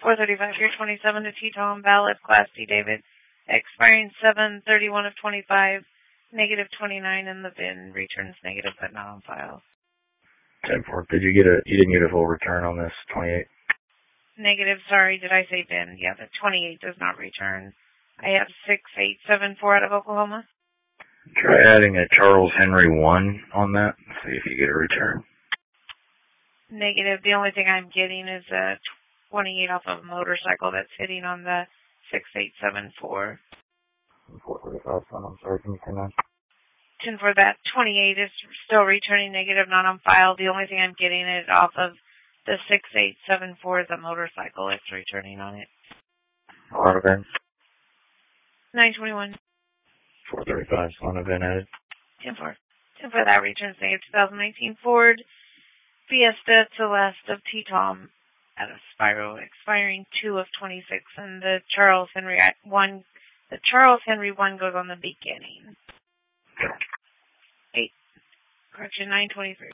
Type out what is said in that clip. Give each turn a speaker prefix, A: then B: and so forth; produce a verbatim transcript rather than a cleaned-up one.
A: four thirty-five, year twenty-seven to T-Tom, valid, Class D, David, expiring seven thirty-one of twenty-five, negative twenty-nine in the bin, returns negative but not on file.
B: ten four, did you get a, you didn't get a full return on this twenty-eight?
A: Negative, sorry, did I say bin? Yeah, the twenty-eight does not return. I have six eight seven four out of Oklahoma.
B: Try adding a Charles Henry one on that, see if you get a return.
A: Negative, the only thing I'm getting is a twenty-eight off of a motorcycle that's hitting on the six eight seven four.
B: four thirty-five, son, I'm sorry, can you turn that?
A: ten for that twenty-eight is still returning negative, not on file. The only thing I'm getting is off of the six eight seven four is a motorcycle. It's returning on it.
B: On event?
A: nine twenty-one.
B: four thirty-five, on event added.
A: ten for. ten for that returns negative twenty nineteen Ford Fiesta Celeste of T-Tom out of Spiro, expiring two of twenty-six, and the Charles Henry one, the Charles Henry one goes on the beginning. eight. Correction, nine twenty-three.